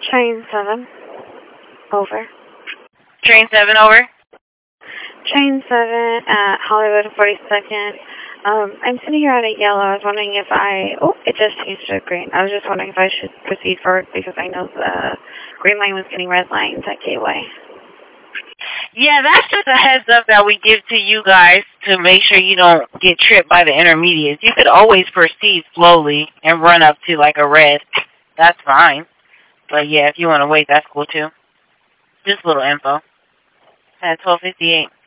Train 7. Over. Train 7, over. Train 7 at Hollywood 42nd. I'm sitting here at a yellow. I was wondering if it just changed to green. I was just wondering if I should proceed forward because I know the green line was getting red lines at Gateway. Yeah, that's just a heads up that we give to you guys to make sure you don't get tripped by the intermediates. You could always proceed slowly and run up to like a red. That's fine. But yeah, if you want to wait, that's cool too. Just a little info. At 12:58.